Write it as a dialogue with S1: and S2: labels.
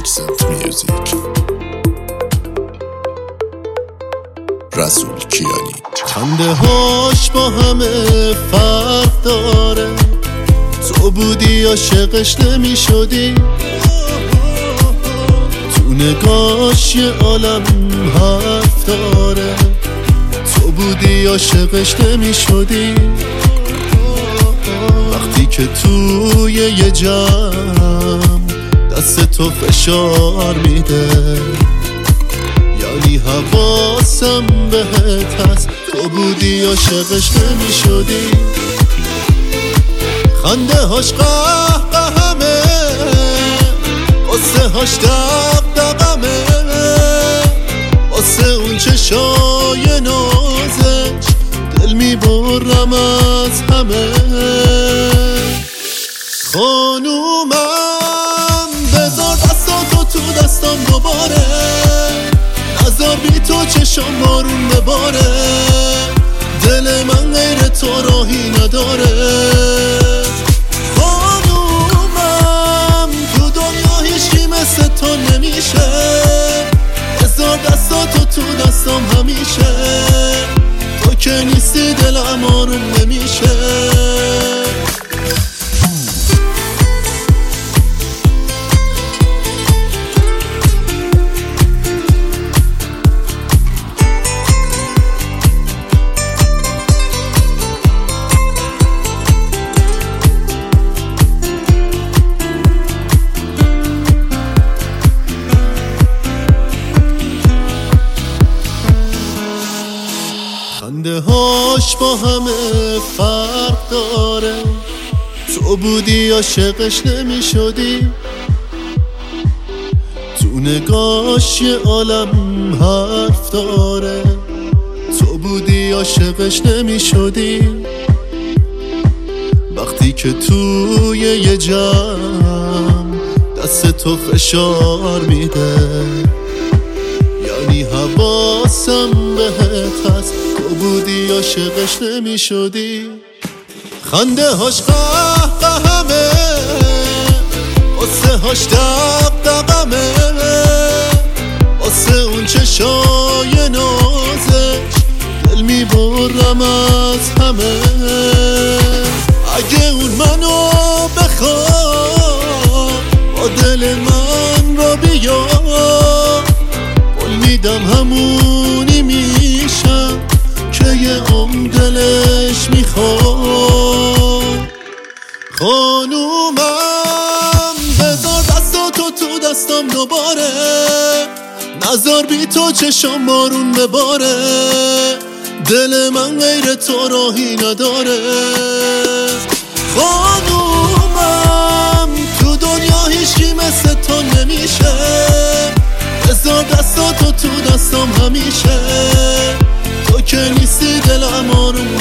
S1: اکسنت میوزیک. رسول کیانی.
S2: خنده هاش با همه فرق داره، تو بودی عاشقش نمی شدی، تو نگاش یه عالم حرف داره، تو بودی عاشقش نمی شدی. وقتی که توی یه جمع دست تو فشار میده، یعنی حواسم بهت هست، تو بودی عاشقش نمی شدی. خنده هاش قهقهمه، قصه هاش دقدقمه، واسه اون چشای نازش دل میبرم از همه. خانومم بذار دستاتو تو دستم دوباره، نذار بی تو چشم بارون بباره، دل من غیر تو راهی نداره. خانومم تو دنیا هیچکی مثل تو نمیشه، بذار دستاتو تو دستم همیشه، تو که نیستی دلم آروم نمیشه. خنده هاش با همه فرق داره، تو بودی عاشقش نمی شدی، تو نگاش یه عالم حرف داره، تو بودی عاشقش نمی شدی. وقتی که توی یه جمع دست تو فشار میده، یعنی حواسم بهت هست، تو بودی عاشقش نمی شدی. خنده هاش قهقهمه، قصه هاش دقدقمه، واسه اون چشای نازش دل میبرم از همه. اگه اون منو بخواد با دل من را بیا، قول میدم همونی میشم که یه عمر دلش میخواد. خانومم بذار دستاتو تو دستم دوباره، نذار بی تو چشم بارون بباره، دل من غیر تو راهی نداره. خانومم تو دنیا هیچکی مثل تو نمیشه، بذار دستاتو تو دستم همیشه، تو که نیستی دلم آروم